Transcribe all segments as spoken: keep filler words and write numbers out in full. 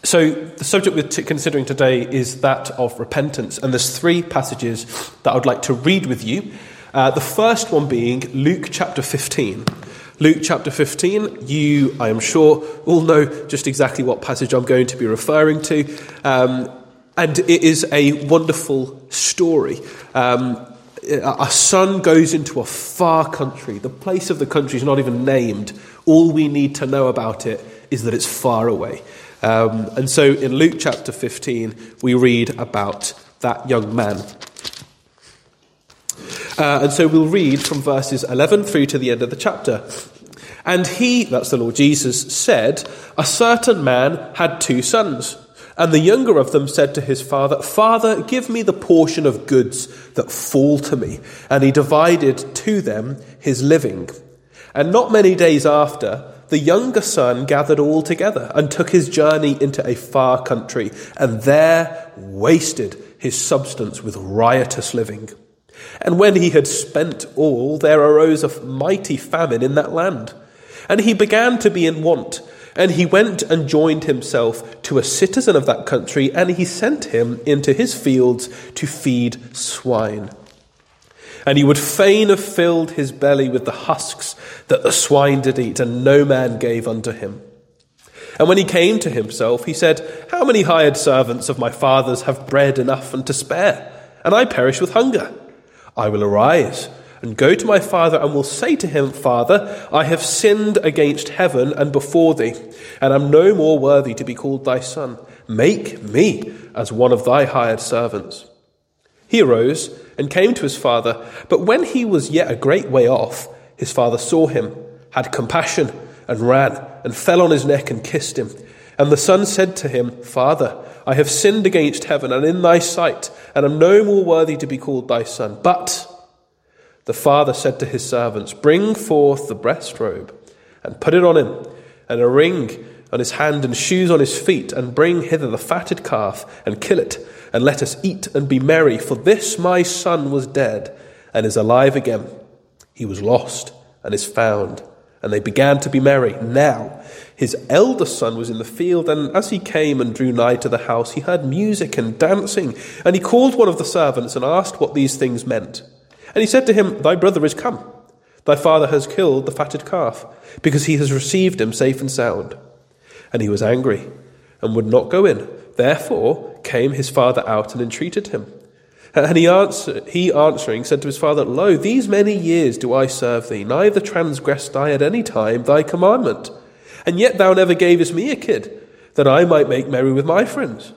So the subject we're t- considering today is that of repentance, and there's three passages that I would like to read with you. Uh, the first one being Luke chapter fifteen. Luke chapter fifteen, you, I am sure, all know just exactly what passage I'm going to be referring to, um, and it is a wonderful story. Um, a son goes into a far country. The place of the country is not even named. All we need to know about it is that it's far away. Um, and so in Luke chapter fifteen, we read about that young man. Uh, and so we'll read from verses eleven through to the end of the chapter. And he, that's the Lord Jesus, said, "A certain man had two sons. And the younger of them said to his father, 'Father, give me the portion of goods that fall to me.' And he divided to them his living. And not many days after, the younger son gathered all together and took his journey into a far country, and there wasted his substance with riotous living. And when he had spent all, there arose a mighty famine in that land. And he began to be in want. And he went and joined himself to a citizen of that country, and he sent him into his fields to feed swine. And he would fain have filled his belly with the husks that the swine did eat, and no man gave unto him. And when he came to himself, he said, How many hired servants of my father's have bread enough and to spare? And I perish with hunger. I will arise and go to my father, and will say to him, Father, I have sinned against heaven and before thee, and am no more worthy to be called thy son. Make me as one of thy hired servants. He arose and came to his father, but when he was yet a great way off, his father saw him, had compassion, and ran, and fell on his neck and kissed him. And the son said to him, Father, I have sinned against heaven and in thy sight, and am no more worthy to be called thy son. But the father said to his servants, Bring forth the breast robe, and put it on him, and a ring on his hand, and shoes on his feet, and bring hither the fatted calf, and kill it, and let us eat and be merry. For this my son was dead, and is alive again. He was lost, and is found. And they began to be merry. Now his eldest son was in the field, and as he came and drew nigh to the house, he heard music and dancing. And he called one of the servants, and asked what these things meant. And he said to him, Thy brother is come. Thy father has killed the fatted calf, because he has received him safe and sound. And he was angry, and would not go in. Therefore came his father out and entreated him. And he, answer, he answering said to his father, Lo, these many years do I serve thee, neither transgressed I at any time thy commandment. And yet thou never gavest me a kid, that I might make merry with my friends.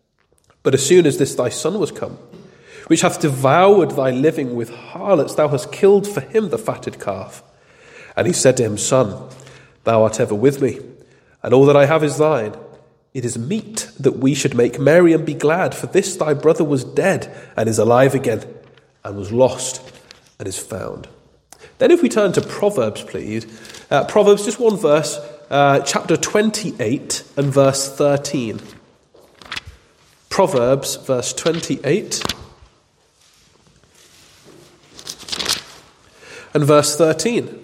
But as soon as this thy son was come, which hath devoured thy living with harlots, thou hast killed for him the fatted calf. And he said to him, Son, thou art ever with me, and all that I have is thine. It is meet that we should make merry and be glad, for this thy brother was dead, and is alive again, and was lost, and is found. Then if we turn to Proverbs, please. Uh, Proverbs, just one verse, uh, chapter twenty-eight and verse thirteen. Proverbs, verse twenty-eight and verse thirteen.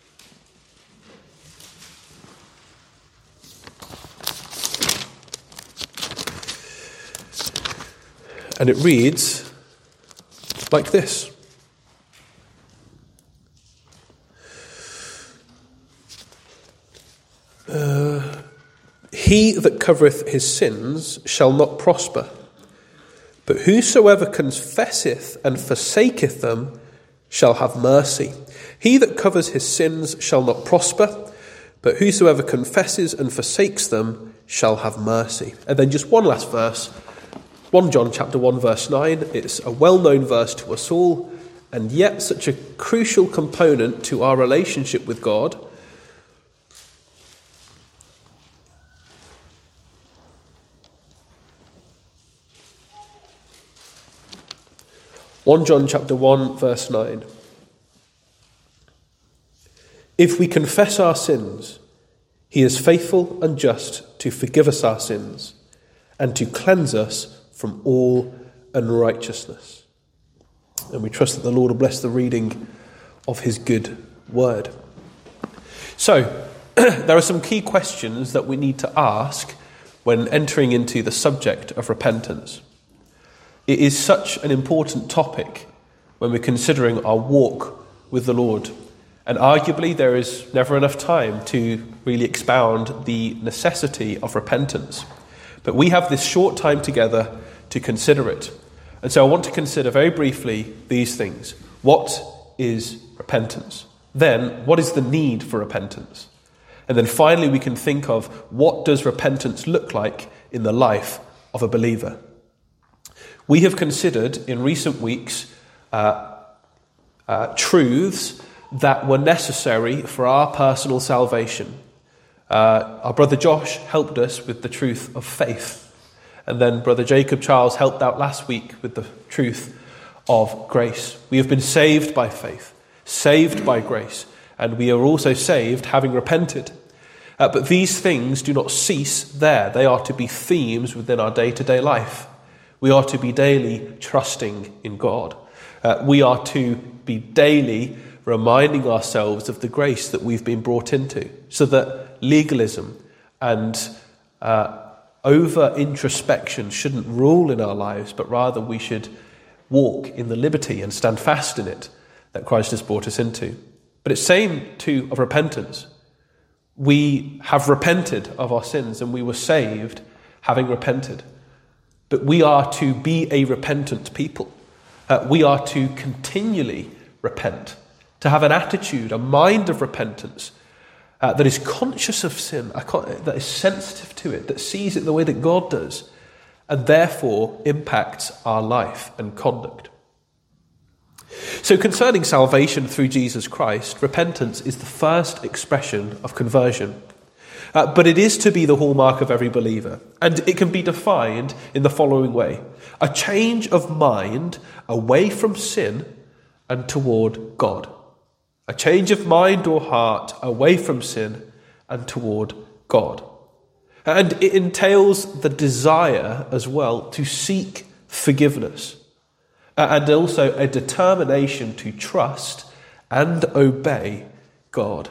And it reads like this. Uh, he that covereth his sins shall not prosper, but whosoever confesseth and forsaketh them shall have mercy. He that covers his sins shall not prosper, but whosoever confesses and forsakes them shall have mercy. And then just one last verse. First John chapter one verse nine, it's a well-known verse to us all, and yet such a crucial component to our relationship with God. First John chapter one verse nine. If we confess our sins, he is faithful and just to forgive us our sins and to cleanse us from all unrighteousness. And we trust that the Lord will bless the reading of his good word. So, there are some key questions that we need to ask when entering into the subject of repentance. It is such an important topic when we're considering our walk with the Lord. And arguably there is never enough time to really expound the necessity of repentance. But we have this short time together to consider it. And so I want to consider very briefly these things. What is repentance? Then, what is the need for repentance? And then finally we can think of what does repentance look like in the life of a believer. We have considered in recent weeks uh, uh, truths that were necessary for our personal salvation. Uh, our brother Josh helped us with the truth of faith. And then brother Jacob Charles helped out last week with the truth of grace. We have been saved by faith, saved by grace, and we are also saved having repented. Uh, but these things do not cease there. They are to be themes within our day-to-day life. We are to be daily trusting in God. Uh, we are to be daily reminding ourselves of the grace that we've been brought into, so that legalism and uh, over-introspection shouldn't rule in our lives, but rather we should walk in the liberty and stand fast in it that Christ has brought us into. But it's same too of repentance. We have repented of our sins and we were saved having repented. But we are to be a repentant people. Uh, we are to continually repent, to have an attitude, a mind of repentance uh, that is conscious of sin, that is sensitive to it, that sees it the way that God does, and therefore impacts our life and conduct. So concerning salvation through Jesus Christ, repentance is the first expression of conversion. Uh, but it is to be the hallmark of every believer. And it can be defined in the following way. A change of mind away from sin and toward God. A change of mind or heart away from sin and toward God. And it entails the desire as well to seek forgiveness. And also a determination to trust and obey God.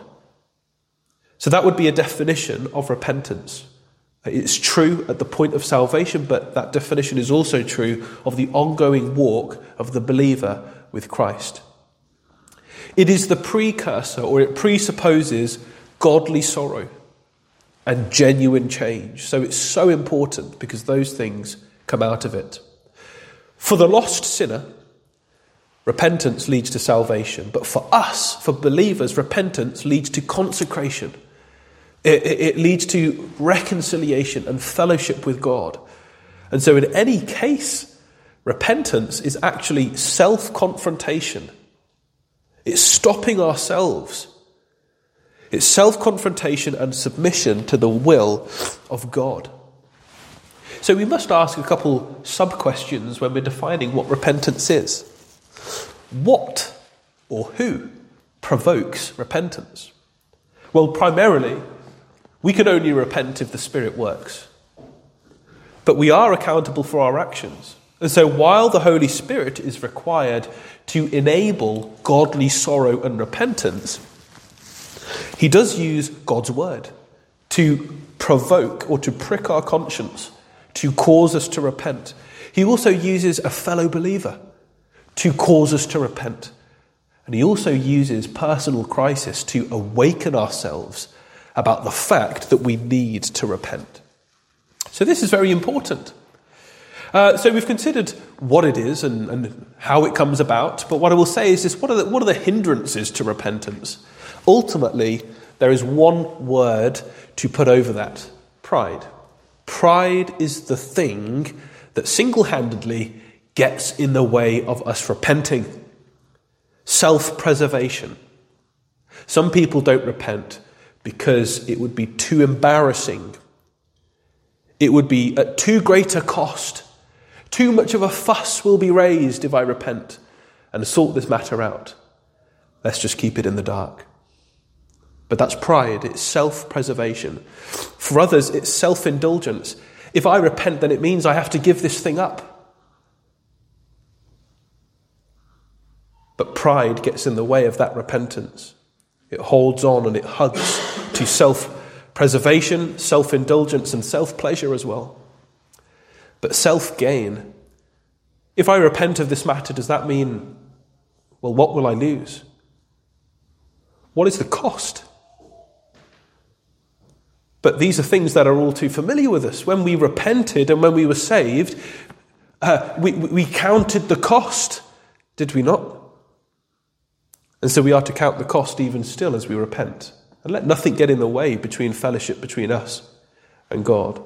So that would be a definition of repentance. It's true at the point of salvation, but that definition is also true of the ongoing walk of the believer with Christ. It is the precursor, or it presupposes godly sorrow and genuine change. So it's so important because those things come out of it. For the lost sinner, repentance leads to salvation. But for us, for believers, repentance leads to consecration. It, it, it leads to reconciliation and fellowship with God. And so in any case, repentance is actually self-confrontation. It's stopping ourselves. It's self-confrontation and submission to the will of God. So we must ask a couple sub-questions when we're defining what repentance is. What or who provokes repentance? Well, primarily, we can only repent if the Spirit works. But we are accountable for our actions. And so while the Holy Spirit is required to enable godly sorrow and repentance, he does use God's word to provoke or to prick our conscience, to cause us to repent. He also uses a fellow believer to cause us to repent. And he also uses personal crisis to awaken ourselves about the fact that we need to repent. So this is very important. Uh, so we've considered what it is and, and how it comes about. But what I will say is this, what are the, what are the hindrances to repentance? Ultimately, there is one word to put over that: pride. Pride is the thing that single-handedly gets in the way of us repenting. Self-preservation. Some people don't repent because it would be too embarrassing. It would be at too great a cost. Too much of a fuss will be raised if I repent and sort this matter out. Let's just keep it in the dark. But that's pride. It's self-preservation. For others, it's self-indulgence. If I repent, then it means I have to give this thing up. But pride gets in the way of that repentance. It holds on and it hugs to self Preservation, self-indulgence, and self-pleasure as well. But self-gain. If I repent of this matter, does that mean, well, what will I lose? What is the cost? But these are things that are all too familiar with us. When we repented and when we were saved, uh, we, we counted the cost, did we not? And so we are to count the cost even still as we repent. And let nothing get in the way between fellowship between us and God.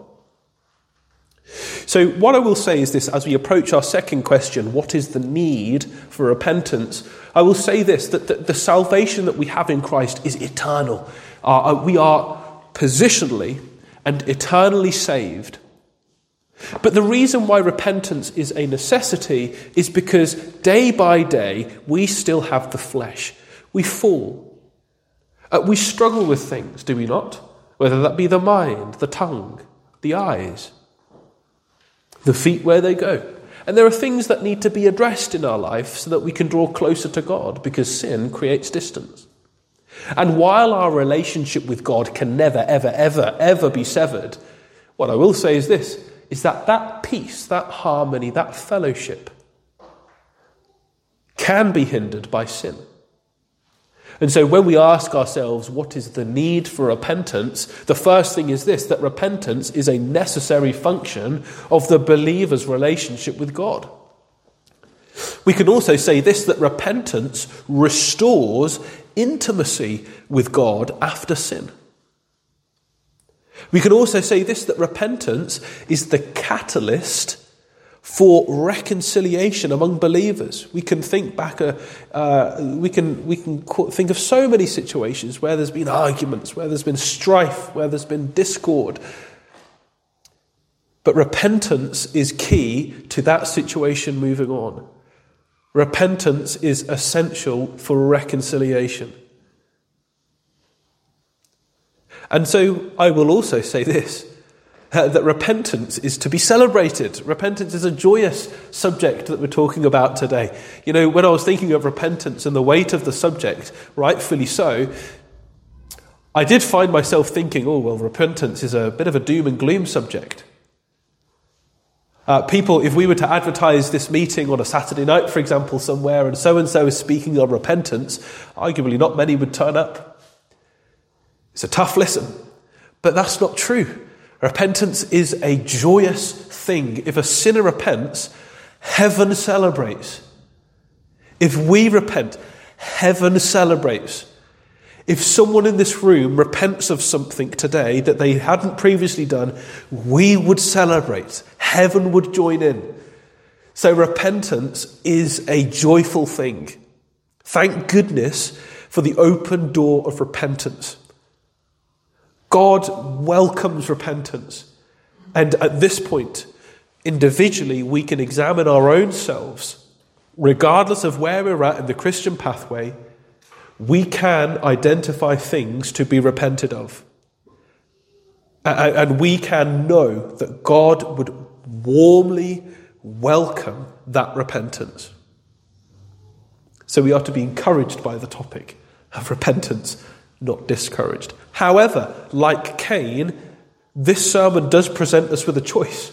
So what I will say is this, as we approach our second question, what is the need for repentance? I will say this, that the, the salvation that we have in Christ is eternal. Uh, we are positionally and eternally saved. But the reason why repentance is a necessity is because day by day we still have the flesh. We fall. Uh, we struggle with things, do we not? Whether that be the mind, the tongue, the eyes, the feet where they go. And there are things that need to be addressed in our life so that we can draw closer to God, because sin creates distance. And while our relationship with God can never, ever, ever, ever be severed, what I will say is this, is that that peace, that harmony, that fellowship can be hindered by sin. And so when we ask ourselves, what is the need for repentance? The first thing is this, that repentance is a necessary function of the believer's relationship with God. We can also say this, that repentance restores intimacy with God after sin. We can also say this, that repentance is the catalyst for reconciliation among believers. We can think back, uh, uh, we can we can think of so many situations where there's been arguments, where there's been strife, where there's been discord. But repentance is key to that situation moving on. Repentance is essential for reconciliation. And so I will also say this, Uh, that repentance is to be celebrated. Repentance is a joyous subject that we're talking about today. You know, when I was thinking of repentance and the weight of the subject, rightfully so, I did find myself thinking, oh, well, repentance is a bit of a doom and gloom subject. Uh, people, if we were to advertise this meeting on a Saturday night, for example, somewhere, and so-and-so is speaking on repentance, arguably not many would turn up. It's a tough listen, but that's not true. Repentance is a joyous thing. If a sinner repents, heaven celebrates. If we repent, heaven celebrates. If someone in this room repents of something today that they hadn't previously done, we would celebrate. Heaven would join in. So repentance is a joyful thing. Thank goodness for the open door of repentance. God welcomes repentance. And at this point, individually, we can examine our own selves. Regardless of where we're at in the Christian pathway, we can identify things to be repented of. And we can know that God would warmly welcome that repentance. So we are to be encouraged by the topic of repentance, not discouraged. However, like Cain, this sermon does present us with a choice.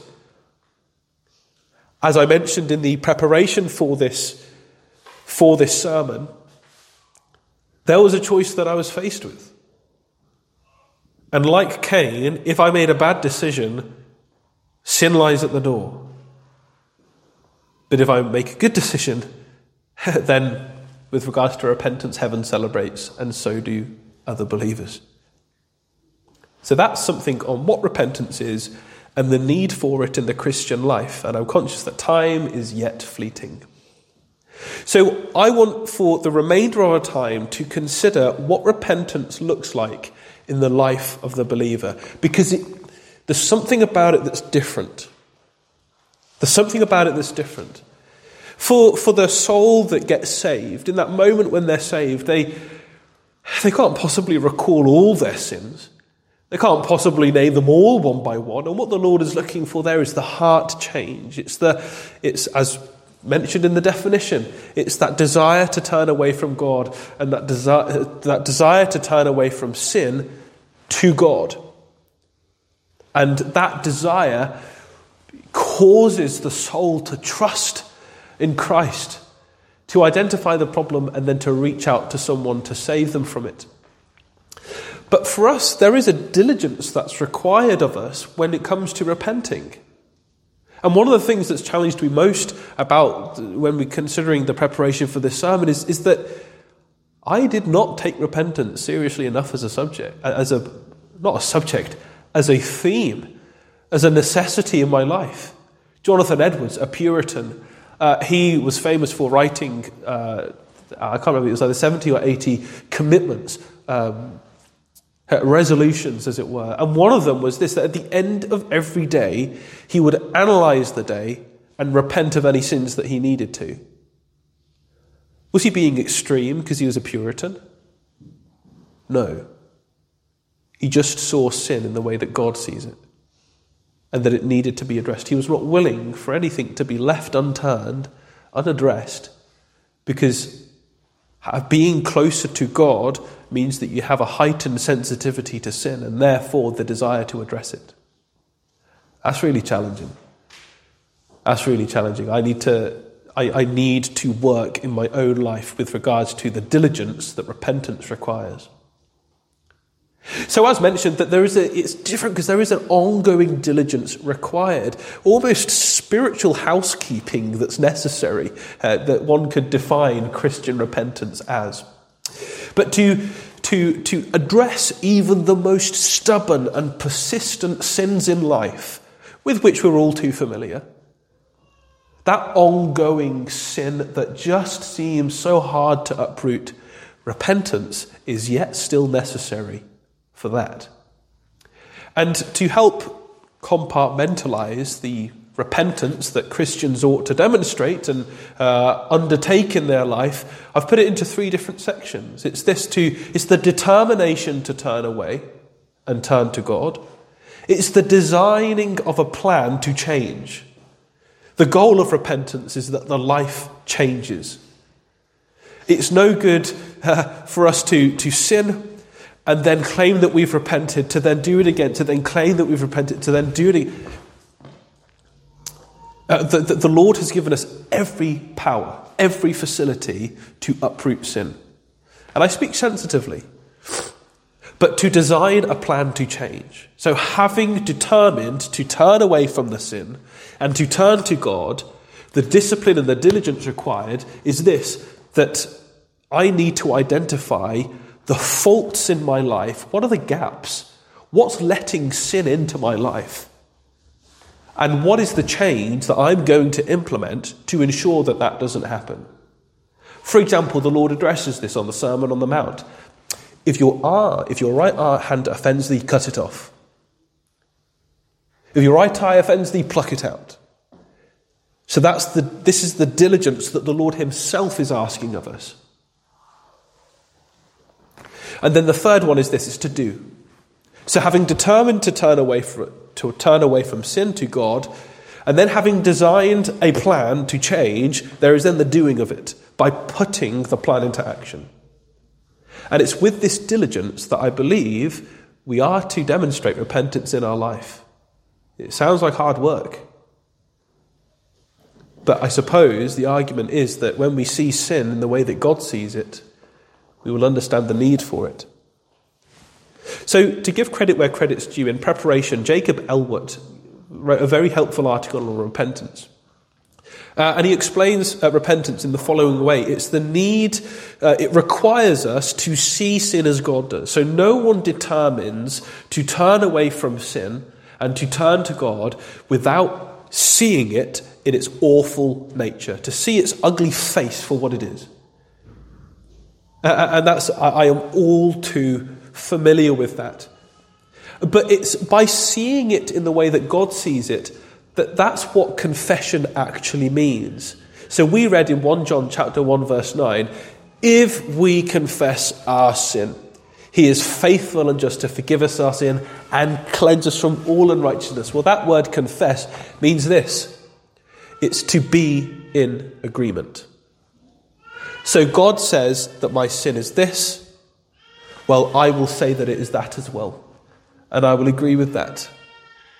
As I mentioned in the preparation for this, for this sermon, there was a choice that I was faced with. And like Cain, if I made a bad decision, sin lies at the door. But if I make a good decision, then with regards to repentance, heaven celebrates, and so do other believers. So that's something on what repentance is and the need for it in the Christian life. And I'm conscious that time is yet fleeting. So I want for the remainder of our time to consider what repentance looks like in the life of the believer. Because it, there's something about it that's different. There's something about it that's different. For, for the soul that gets saved, in that moment when they're saved, they, they can't possibly recall all their sins. They can't possibly name them all one by one. And what the Lord is looking for there is the heart change. It's the, it's as mentioned in the definition, it's that desire to turn away from God and that desire, that desire to turn away from sin to God. And that desire causes the soul to trust in Christ, to identify the problem and then to reach out to someone to save them from it. But for us, there is a diligence that's required of us when it comes to repenting. And one of the things that's challenged me most about when we're considering the preparation for this sermon is, is that I did not take repentance seriously enough as a subject, as a, not a subject, as a theme, as a necessity in my life. Jonathan Edwards, a Puritan, uh, he was famous for writing, uh, I can't remember, it was either seventy or eighty commitments, um, resolutions, as it were. And one of them was this, that at the end of every day, he would analyse the day and repent of any sins that he needed to. Was he being extreme because he was a Puritan? No. He just saw sin in the way that God sees it, and that it needed to be addressed. He was not willing for anything to be left unturned, unaddressed, because being closer to God means that you have a heightened sensitivity to sin and therefore the desire to address it. That's really challenging. That's really challenging. I need to I, I need to work in my own life with regards to the diligence that repentance requires. So as mentioned, that there is a, it's different because there is an ongoing diligence required, almost spiritual housekeeping that's necessary, uh, that one could define Christian repentance as. But to, to, to address even the most stubborn and persistent sins in life, with which we're all too familiar, that ongoing sin that just seems so hard to uproot, repentance is yet still necessary for that. And to help compartmentalize the repentance that Christians ought to demonstrate and uh, undertake in their life, I've put it into three different sections. It's this to, it's the determination to turn away and turn to God. It's the designing of a plan to change. The goal of repentance is that the life changes. It's no good uh, for us to, to sin and then claim that we've repented, to then do it again, to then claim that we've repented, to then do it again. Uh, the, the, the Lord has given us every power, every facility to uproot sin. And I speak sensitively, but to design a plan to change. So having determined to turn away from the sin and to turn to God, the discipline and the diligence required is this, that I need to identify the faults in my life. What are the gaps? What's letting sin into my life? And what is the change that I'm going to implement to ensure that that doesn't happen? For example, the Lord addresses this on the Sermon on the Mount. If your, ah, if your right hand offends thee, cut it off. If your right eye offends thee, pluck it out. So that's the, this is the diligence that the Lord himself is asking of us. And then the third one is this, is to do. So having determined to turn away from, to turn away from sin to God, and then having designed a plan to change, there is then the doing of it, by putting the plan into action. And it's with this diligence that I believe we are to demonstrate repentance in our life. It sounds like hard work. But I suppose the argument is that when we see sin in the way that God sees it, we will understand the need for it. So to give credit where credit's due, in preparation, Jacob Elwood wrote a very helpful article on repentance. Uh, and he explains uh, repentance in the following way. It's the need, uh, it requires us to see sin as God does. So no one determines to turn away from sin and to turn to God without seeing it in its awful nature, to see its ugly face for what it is. Uh, and that's, I, I am all too familiar with that. But it's by seeing it in the way that God sees it, that that's what confession actually means. So we read in First John chapter one verse nine, if we confess our sin, he is faithful and just to forgive us our sin and cleanse us from all unrighteousness. Well, that word confess means this. It's to be in agreement. So God says that my sin is this. Well, I will say that it is that as well. And I will agree with that.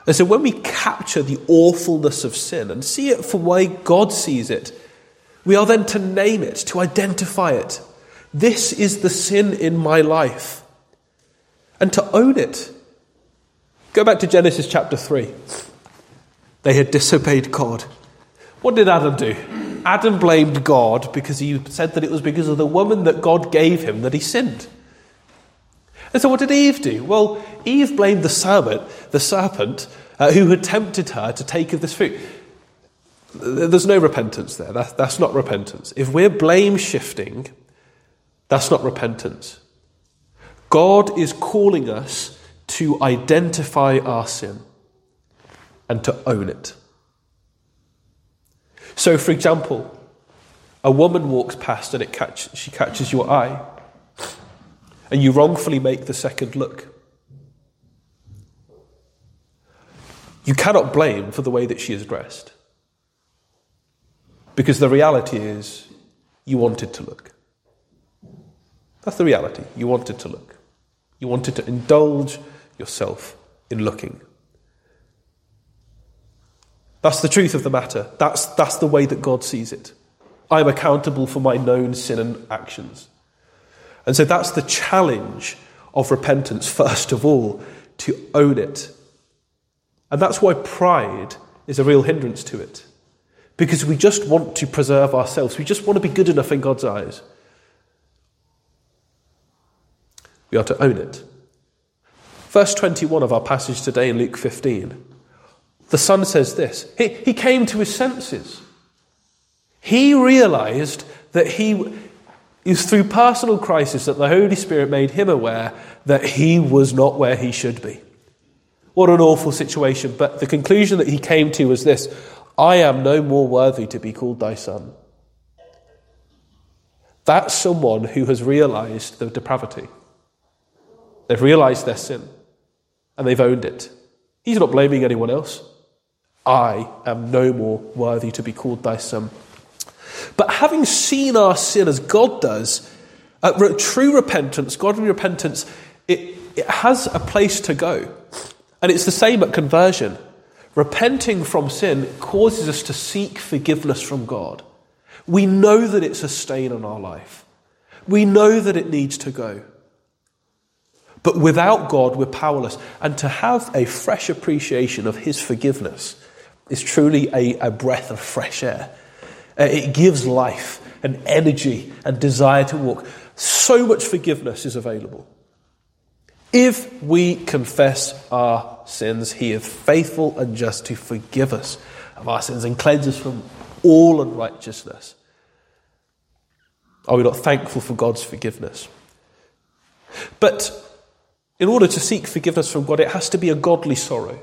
And so when we capture the awfulness of sin and see it for the way God sees it, we are then to name it, to identify it. This is the sin in my life. And to own it. Go back to Genesis chapter three. They had disobeyed God. What did Adam do? Adam blamed God because he said that it was because of the woman that God gave him that he sinned. And so what did Eve do? Well, Eve blamed the serpent, the serpent uh, who had tempted her to take of this fruit. There's no repentance there. That, that's not repentance. If we're blame shifting, that's not repentance. God is calling us to identify our sin and to own it. So, for example, a woman walks past and it catch, she catches your eye, and you wrongfully make the second look. You cannot blame for the way that she is dressed, because the reality is you wanted to look. That's the reality. You wanted to look. You wanted to indulge yourself in looking. That's the truth of the matter. That's, that's the way that God sees it. I'm accountable for my known sin and actions. And so that's the challenge of repentance, first of all, to own it. And that's why pride is a real hindrance to it. Because we just want to preserve ourselves. We just want to be good enough in God's eyes. We are to own it. Verse twenty-one of our passage today in Luke fifteen. The son says this. He, he came to his senses. He realized that he, it was through personal crisis that the Holy Spirit made him aware that he was not where he should be. What an awful situation. But the conclusion that he came to was this: I am no more worthy to be called thy son. That's someone who has realized their depravity. They've realized their sin. And they've owned it. He's not blaming anyone else. I am no more worthy to be called thy son. But having seen our sin as God does, uh, true repentance, godly repentance, it, it has a place to go. And it's the same at conversion. Repenting from sin causes us to seek forgiveness from God. We know that it's a stain on our life. We know that it needs to go. But without God, we're powerless. And to have a fresh appreciation of his forgiveness is truly a, a breath of fresh air. Uh, it gives life and energy and desire to walk. So much forgiveness is available. If we confess our sins, he is faithful and just to forgive us of our sins and cleanse us from all unrighteousness. Are we not thankful for God's forgiveness? But in order to seek forgiveness from God, it has to be a godly sorrow.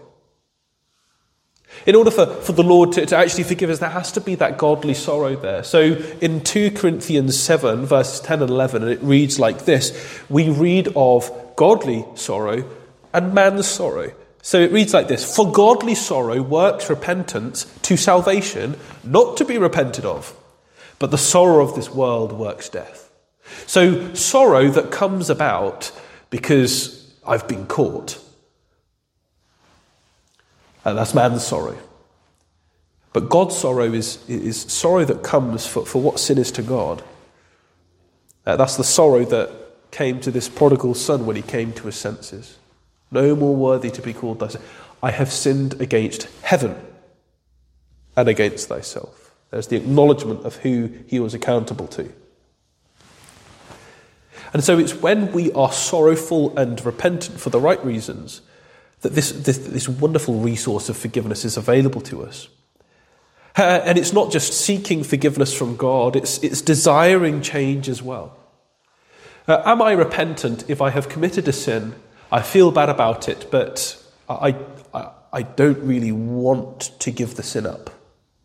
In order for, for the Lord to, to actually forgive us, there has to be that godly sorrow there. So in Second Corinthians seven, verses ten and eleven, and it reads like this: we read of godly sorrow and man's sorrow. So it reads like this: for godly sorrow works repentance to salvation, not to be repented of, but the sorrow of this world works death. So sorrow that comes about because I've been caught. And that's man's sorrow. But God's sorrow is, is sorrow that comes for, for what sin is to God. Uh, that's the sorrow that came to this prodigal son when he came to his senses. No more worthy to be called thy son. I have sinned against heaven and against thyself. There's the acknowledgement of who he was accountable to. And so it's when we are sorrowful and repentant for the right reasons that this, this, this wonderful resource of forgiveness is available to us. Uh, and it's not just seeking forgiveness from God, it's, it's desiring change as well. Uh, am I repentant if I have committed a sin? I feel bad about it, but I, I, I don't really want to give the sin up.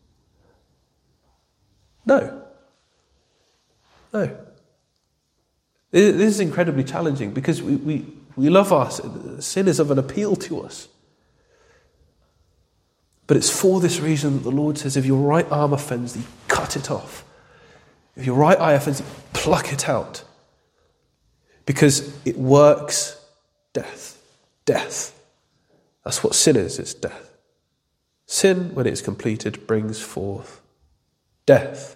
No. No. This is incredibly challenging because we, we, we love our sin. Sin is of an appeal to us. But it's for this reason that the Lord says, if your right arm offends thee, cut it off. If your right eye offends thee, pluck it out. Because it works death. Death. That's what sin is, it's death. Sin, when it's completed, brings forth death.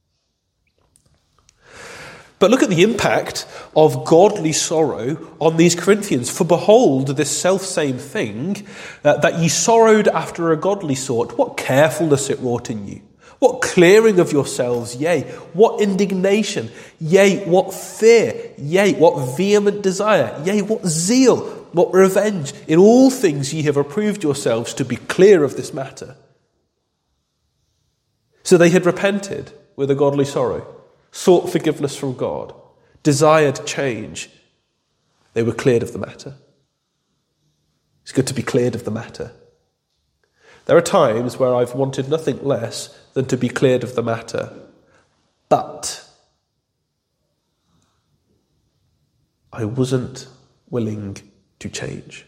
But look at the impact of godly sorrow on these Corinthians. For behold, this self-same thing, uh, that ye sorrowed after a godly sort, what carefulness it wrought in you. What clearing of yourselves, yea, what indignation, yea, what fear, yea, what vehement desire, yea, what zeal, what revenge. In all things ye have approved yourselves to be clear of this matter. So they had repented with a godly sorrow, sought forgiveness from God, desired change. They were cleared of the matter. It's good to be cleared of the matter. There are times where I've wanted nothing less than to be cleared of the matter, but I wasn't willing to change.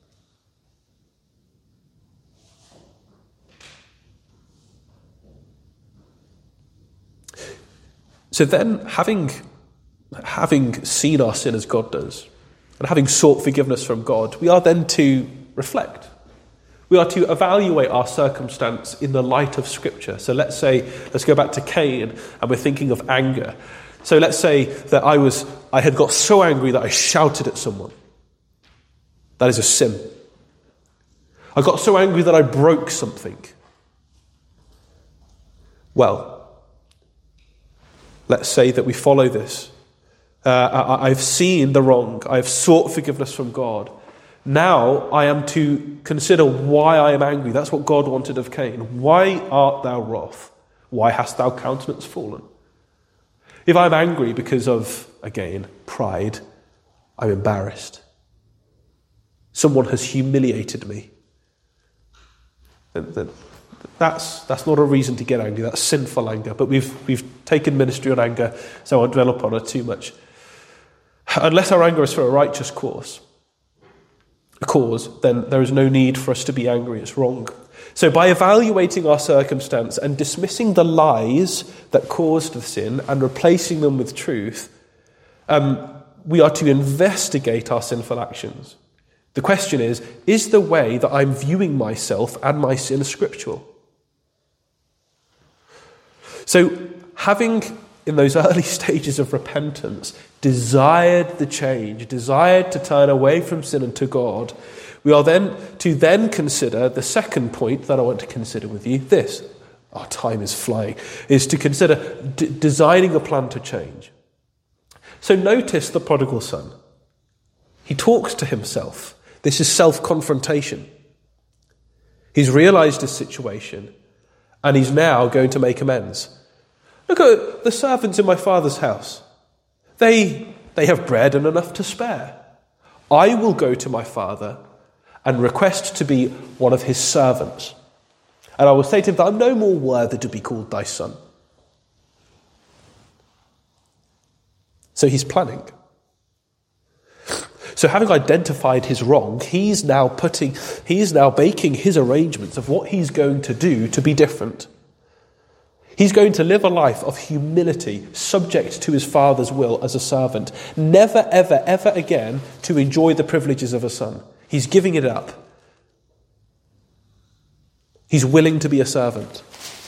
So then, having, having seen our sin as God does, and having sought forgiveness from God, we are then to reflect. We are to evaluate our circumstance in the light of Scripture. So let's say, let's go back to Cain, and we're thinking of anger. So let's say that I was, I had got so angry that I shouted at someone. That is a sin. I got so angry that I broke something. Well, let's say that we follow this. Uh, I, I've seen the wrong. I have sought forgiveness from God. Now I am to consider why I am angry. That's what God wanted of Cain. Why art thou wroth? Why hast thou countenance fallen? If I'm angry because of, again, pride, I'm embarrassed. Someone has humiliated me. Then, then That's that's not a reason to get angry. That's sinful anger. But we've we've taken ministry on anger, so I won't dwell upon it too much. Unless our anger is for a righteous cause, a cause, then there is no need for us to be angry. It's wrong. So by evaluating our circumstance and dismissing the lies that caused the sin and replacing them with truth, um, we are to investigate our sinful actions. The question is, is the way that I'm viewing myself and my sin scriptural? So, having, in those early stages of repentance, desired the change, desired to turn away from sin and to God, we are then to then consider the second point that I want to consider with you. This, our time is flying, is to consider d- designing a plan to change. So notice the prodigal son. He talks to himself. This is self-confrontation. He's realised his situation, and he's now going to make amends. Look at the servants in my father's house. They, they have bread and enough to spare. I will go to my father and request to be one of his servants. And I will say to him that I'm no more worthy to be called thy son. So he's planning. So having identified his wrong, he's now putting, he's now making his arrangements of what he's going to do to be different. He's going to live a life of humility, subject to his father's will as a servant. Never, ever, ever again to enjoy the privileges of a son. He's giving it up. He's willing to be a servant.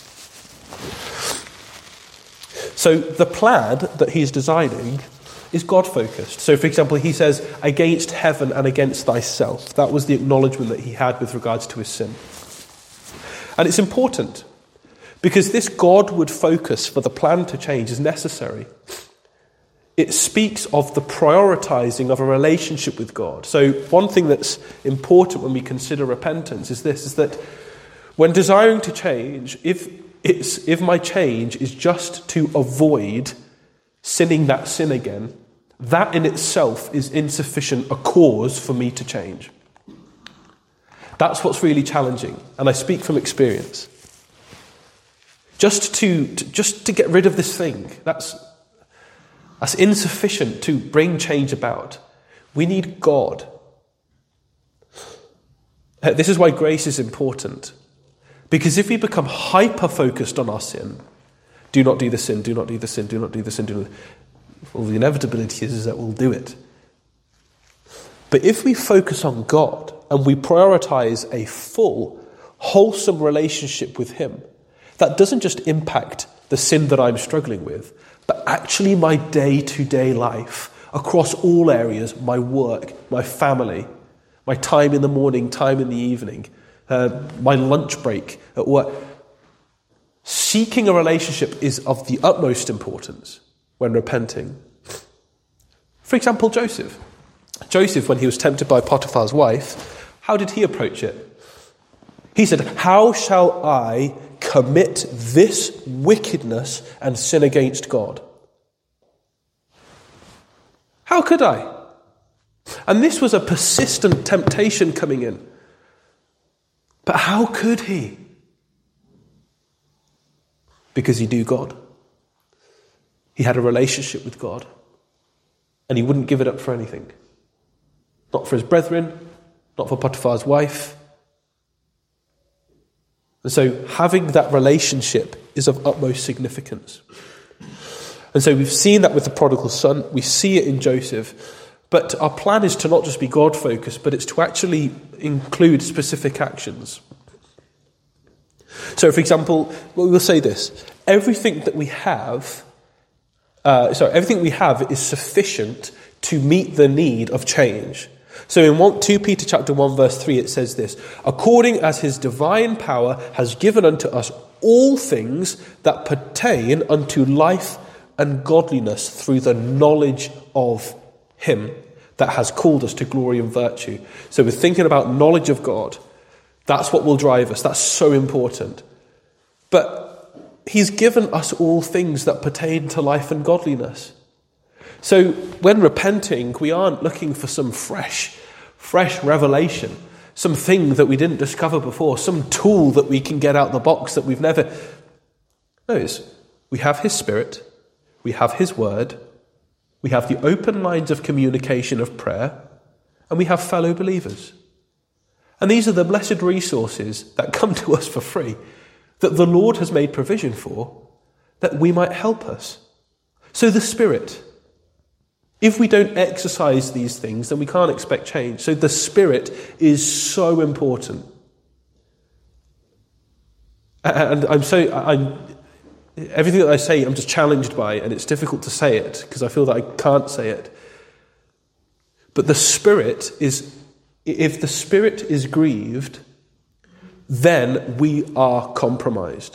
So the plan that he's designing is God-focused. So, for example, he says, against heaven and against thyself. That was the acknowledgement that he had with regards to his sin. And it's important, because this Godward focus for the plan to change is necessary. It speaks of the prioritizing of a relationship with God. So one thing that's important when we consider repentance is this, is that when desiring to change, if it's if my change is just to avoid sinning that sin again, that in itself is insufficient a cause for me to change. That's what's really challenging, and I speak from experience. Just to, to just to get rid of this thing, that's that's insufficient to bring change about. We need God. This is why grace is important. Because if we become hyper-focused on our sin, do not do the sin, do not do the sin, do not do the sin, do not... Well, the inevitability is, is that we'll do it. But if we focus on God and we prioritize a full, wholesome relationship with him, that doesn't just impact the sin that I'm struggling with, but actually my day-to-day life across all areas, my work, my family, my time in the morning, time in the evening, uh, my lunch break at work. Seeking a relationship is of the utmost importance when repenting. For example, Joseph. Joseph, when he was tempted by Potiphar's wife, how did he approach it? He said, "How shall I commit this wickedness and sin against God? How could I?" And this was a persistent temptation coming in. But how could he? Because he knew God. He had a relationship with God. And he wouldn't give it up for anything. Not for his brethren, not for Potiphar's wife. And so having that relationship is of utmost significance. And so we've seen that with the prodigal son. We see it in Joseph. But our plan is to not just be God-focused, but it's to actually include specific actions. So, for example, we'll say this. Everything that we have, uh, sorry, everything we have is sufficient to meet the need of change. So in Second Peter chapter one, verse three, it says this: "According as his divine power has given unto us all things that pertain unto life and godliness through the knowledge of him that has called us to glory and virtue." So we're thinking about knowledge of God. That's what will drive us. That's so important. But he's given us all things that pertain to life and godliness. So when repenting, we aren't looking for some fresh, fresh revelation, something that we didn't discover before, some tool that we can get out the box that we've never... No, it's, we have his Spirit, we have his word, we have the open lines of communication of prayer, and we have fellow believers. And these are the blessed resources that come to us for free, that the Lord has made provision for, that we might help us. So the Spirit... If we don't exercise these things, then we can't expect change. So the Spirit is so important. And I'm so, I'm, everything that I say, I'm just challenged by, and it's difficult to say it because I feel that I can't say it. But the Spirit is, if the Spirit is grieved, then we are compromised.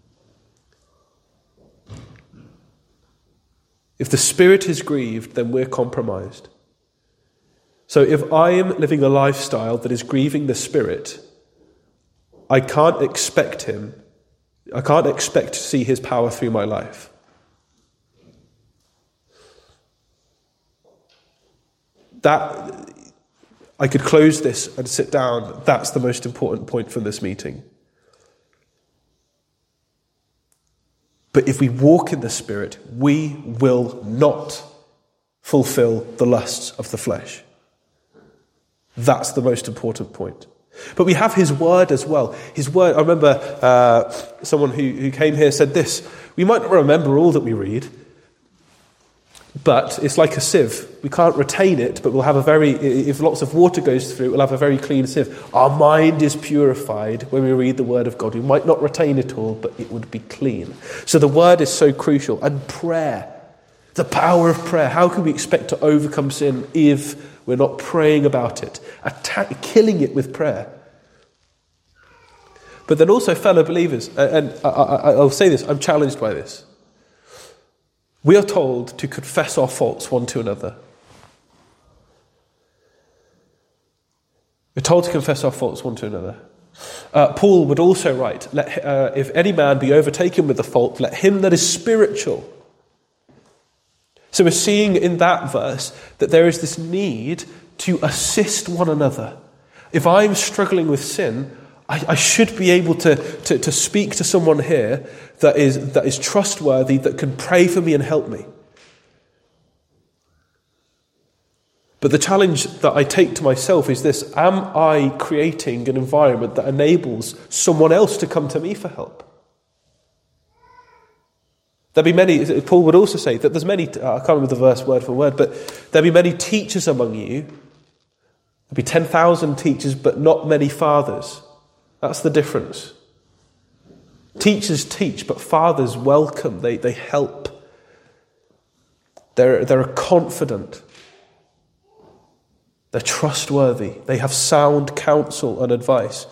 If the Spirit is grieved, then we're compromised. So if I am living a lifestyle that is grieving the Spirit, I can't expect him, I can't expect to see his power through my life. That, I could close this and sit down. That's the most important point from this meeting. But if we walk in the Spirit, we will not fulfill the lusts of the flesh. That's the most important point. But we have his word as well. His word, I remember uh, someone who, who came here said this: we might not remember all that we read, but it's like a sieve. We can't retain it, but we'll have a very, if lots of water goes through it, we'll have a very clean sieve. Our mind is purified when we read the word of God. We might not retain it all, but it would be clean. So the word is so crucial. And prayer, the power of prayer. How can we expect to overcome sin if we're not praying about it, attack, killing it with prayer? But then also fellow believers, and I, I, I'll say this, I'm challenged by this. We are told to confess our faults one to another. We're told to confess our faults one to another. Uh, Paul would also write, let, uh, if any man be overtaken with a fault, let him that is spiritual. So we're seeing in that verse that there is this need to assist one another. If I'm struggling with sin, I, I should be able to, to, to speak to someone here that is, that is trustworthy, that can pray for me and help me. But the challenge that I take to myself is this: am I creating an environment that enables someone else to come to me for help? There'll be many, Paul would also say that there's many, I can't remember the verse word for word, but there'll be many teachers among you, There'll be ten thousand teachers, but not many fathers. That's the difference. Teachers teach, but fathers welcome. They, they help. They're, they're confident. They're trustworthy. They have sound counsel and advice.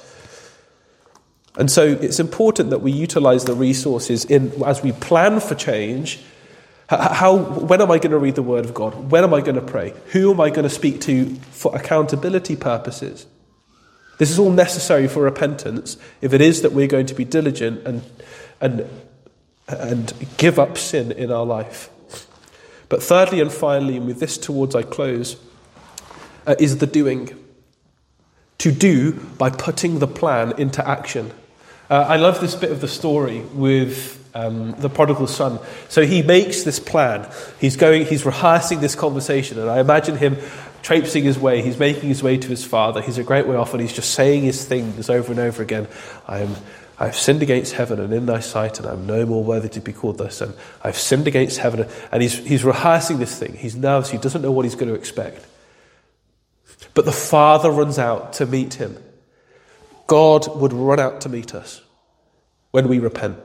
And so it's important that we utilize the resources in as we plan for change. How, when am I going to read the Word of God? When am I going to pray? Who am I going to speak to for accountability purposes? This is all necessary for repentance if it is that we're going to be diligent and and and give up sin in our life. But thirdly and finally, and with this towards I close, uh, is the doing. To do by putting the plan into action. Uh, I love this bit of the story with um, the prodigal son. So he makes this plan. He's going. He's rehearsing this conversation, and I imagine him traipsing his way. He's making his way to his father. He's a great way off, and he's just saying his things over and over again. I am. I've sinned against heaven and in thy sight, and I'm no more worthy to be called thy son. I've sinned against heaven, and he's he's rehearsing this thing. He's nervous. He doesn't know what he's going to expect. But the father runs out to meet him. God would run out to meet us when we repent.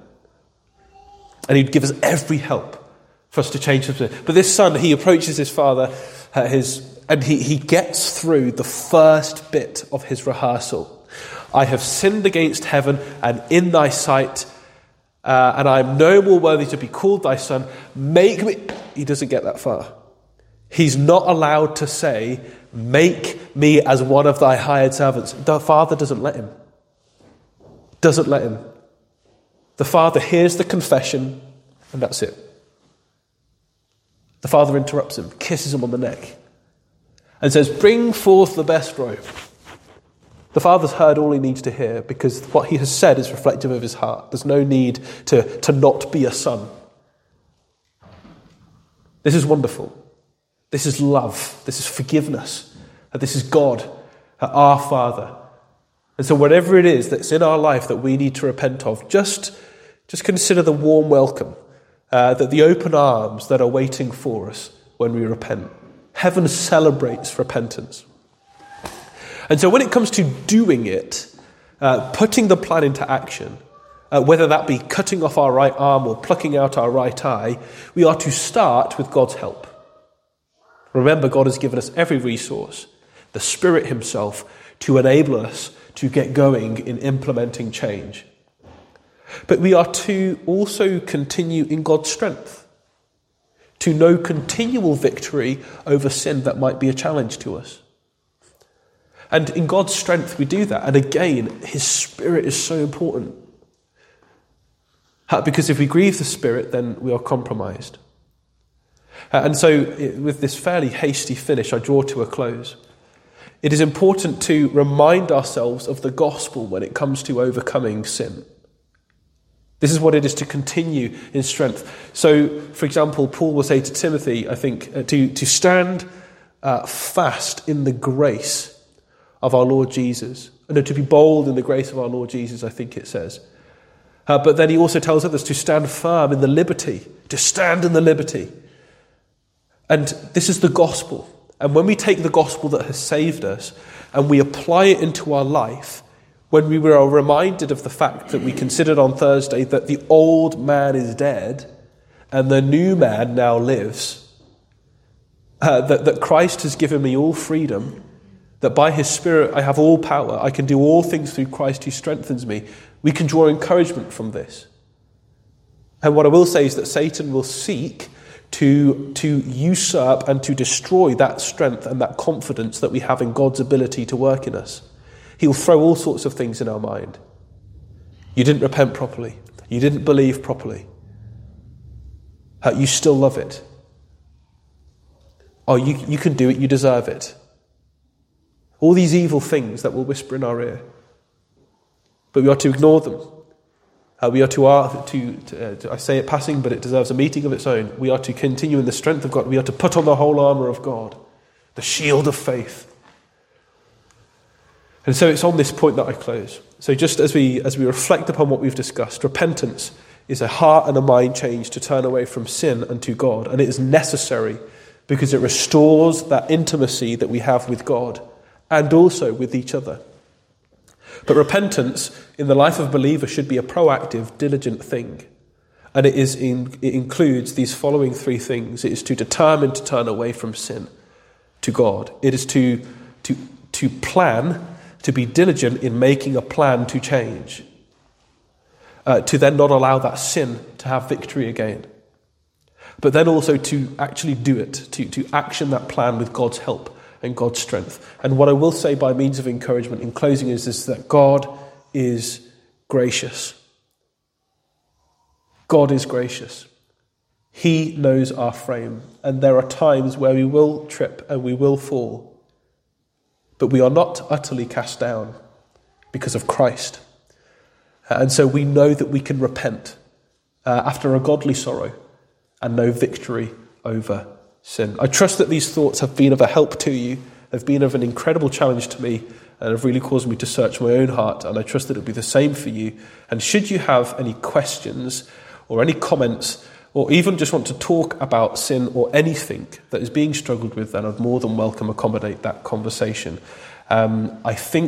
And he'd give us every help for us to change something. But this son, he approaches his father, uh, his, and he, he gets through the first bit of his rehearsal. I have sinned against heaven and in thy sight, uh, and I am no more worthy to be called thy son. Make me... He doesn't get that far. He's not allowed to say, make me as one of thy hired servants. The father doesn't let him. Doesn't let him. The father hears the confession, and that's it. The father interrupts him, kisses him on the neck, and says, bring forth the best robe. The father's heard all he needs to hear, because what he has said is reflective of his heart. There's no need to, to not be a son. This is wonderful. This is love. This is forgiveness. This is God, our Father. And so whatever it is that's in our life that we need to repent of, just, just consider the warm welcome, uh, that the open arms that are waiting for us when we repent. Heaven celebrates repentance. And so when it comes to doing it, uh, putting the plan into action, uh, whether that be cutting off our right arm or plucking out our right eye, we are to start with God's help. Remember, God has given us every resource, the Spirit himself, to enable us to get going in implementing change. But we are to also continue in God's strength, to know continual victory over sin that might be a challenge to us. And in God's strength we do that. And again, his Spirit is so important. Because if we grieve the Spirit, then we are compromised. Uh, and so with this fairly hasty finish, I draw to a close. It is important to remind ourselves of the gospel when it comes to overcoming sin. This is what it is to continue in strength. So, for example, Paul will say to Timothy, I think, uh, to, to stand uh, fast in the grace of our Lord Jesus. No, to be bold in the grace of our Lord Jesus, I think it says. Uh, but then he also tells others to stand firm in the liberty, to stand in the liberty. And this is the gospel. And when we take the gospel that has saved us and we apply it into our life, when we are reminded of the fact that we considered on Thursday that the old man is dead and the new man now lives, uh, that, that Christ has given me all freedom, that by his Spirit I have all power, I can do all things through Christ who strengthens me, we can draw encouragement from this. And what I will say is that Satan will seek to, to usurp and to destroy that strength and that confidence that we have in God's ability to work in us. He'll throw all sorts of things in our mind. You didn't repent properly. You didn't believe properly. Uh, you still love it. Oh, you, you can do it, you deserve it. All these evil things that will whisper in our ear. But we are to ignore them. Uh, we are to, uh, to, to, uh, to, I say it passing, but it deserves a meeting of its own. We are to continue in the strength of God. We are to put on the whole armour of God, the shield of faith. And so it's on this point that I close. So just as we as we reflect upon what we've discussed, repentance is a heart and a mind change to turn away from sin unto God. And it is necessary because it restores that intimacy that we have with God and also with each other. But repentance in the life of a believer should be a proactive, diligent thing. And it is in, it includes these following three things. It is to determine to turn away from sin to God. It is to, to, to plan, to be diligent in making a plan to change. Uh, to then not allow that sin to have victory again. But then also to actually do it, to, to action that plan with God's help and God's strength. And what I will say by means of encouragement in closing is this, that God is gracious. God is gracious. He knows our frame. And there are times where we will trip and we will fall. But we are not utterly cast down because of Christ. And so we know that we can repent uh, after a godly sorrow and know victory over sin. I trust that these thoughts have been of a help to you, have been of an incredible challenge to me, and have really caused me to search my own heart, and I trust that it'll be the same for you. And should you have any questions or any comments, or even just want to talk about sin or anything that is being struggled with, then I'd more than welcome accommodate that conversation. Um, I think